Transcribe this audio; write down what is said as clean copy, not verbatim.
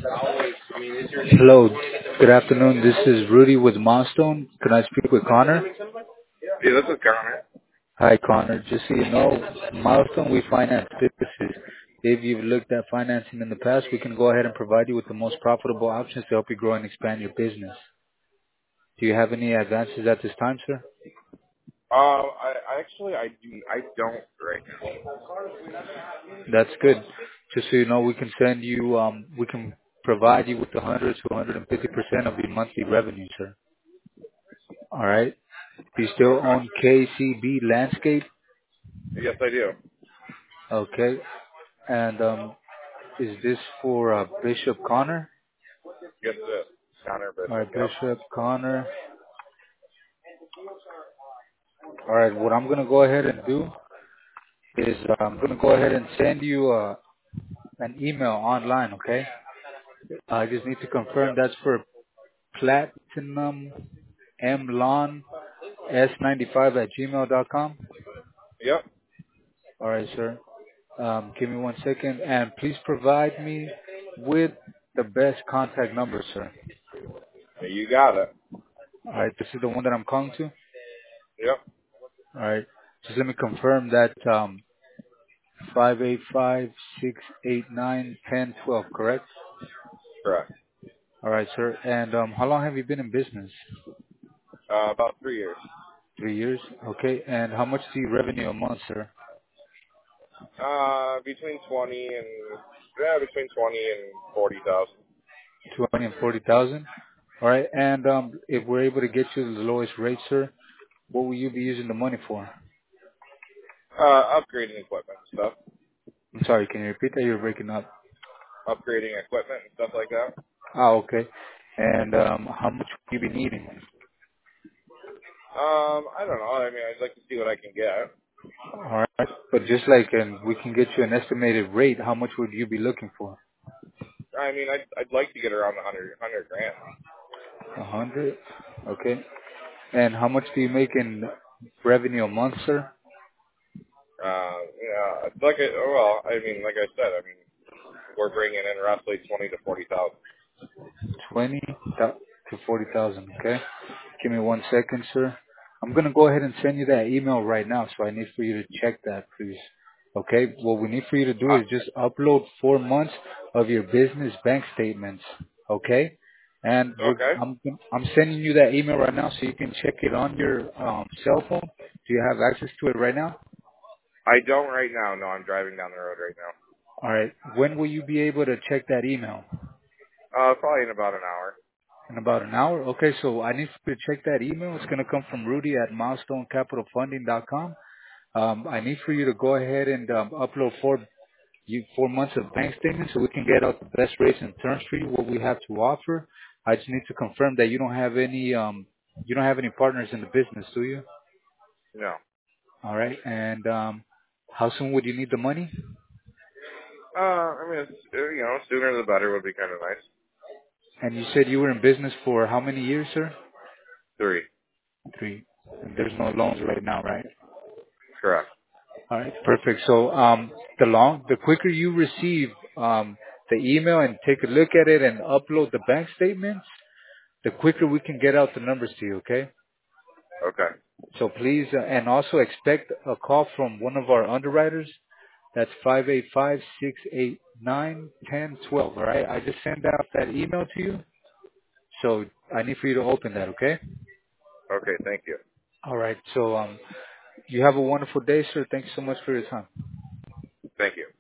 Hello, good afternoon. This is Rudy with Milestone. Can I speak with Connor? Yeah, this is Connor. Hi, Connor. Just so you know, Milestone, we finance businesses. If you've looked at financing in the past, we can go ahead and provide you with the most profitable options to help you grow and expand your business. Do you have any advances at this time, sir? I don't right now. That's good. Just so you know, we can send you, we can provide you with 100 to 150% of your monthly revenue, sir. All right. Do you still Okay. own KCB Landscape? Yes, I do. Okay. And is this for Bishop Connor? Yes, it is. Connor All Bishop. right, Yep. Bishop Connor. All right, what I'm gonna go ahead and do is I'm gonna go ahead and send you an email online. Okay. I just need to confirm Yep. that's for Platinum Mlon S95@gmail.com. Yep. All right, sir. Give me 1 second, and please provide me with the best contact number, sir. You got it. All right, this is the one that I'm calling to. Yep. All right, just let me confirm that 585-689-1012, correct? Correct. All right, sir. And how long have you been in business? About 3 years. 3 years. Okay. And how much do you revenue a month, sir? Between 20 and between 20 and 40,000. 20 and 40,000. All right. And if we're able to get you the lowest rate, sir, what will you be using the money for? Upgrading equipment and stuff. I'm sorry. Can you repeat that? You're breaking up. Upgrading equipment and stuff like that. Oh, okay. And how much will you be needing? I don't know. I mean, I'd like to see what I can get. All right. But just like, and we can get you an estimated rate, how much would you be looking for? I mean, I'd like to get around 100 grand. 100. Okay. And how much do you make in revenue a month, sir? I mean, like I said, I mean, we're bringing in roughly 20 to 40,000. 20 to 40,000. Okay. Give me 1 second, sir. I'm gonna go ahead and send you that email right now. So I need for you to check that, please. Okay. What we need for you to do is just upload 4 months of your business bank statements. Okay. And Okay. I'm sending you that email right now so you can check it on your cell phone. Do you have access to it right now? I don't right now. No, I'm driving down the road right now. All right. When will you be able to check that email? Probably in about an hour. In about an hour? Okay, so I need you to check that email. It's going to come from Rudy at milestonecapitalfunding.com. I need for you to go ahead and upload 4 months of bank statements so we can get out the best rates and terms for you, what we have to offer. I just need to confirm that you don't have any partners in the business, do you? No. All right. And how soon would you need the money? I mean, sooner the better would be kind of nice. And you said you were in business for how many years, sir? 3. 3. And there's no loans right now, right? Correct. All right, perfect. So the quicker you receive the email and take a look at it and upload the bank statements, the quicker we can get out the numbers to you. Okay. Okay. So please, and also expect a call from one of our underwriters. That's 585-689-1012. All right. I just sent out that email to you. So I need for you to open that. Okay. Okay, thank you. All right. So you have a wonderful day, sir. Thanks so much for your time. Thank you.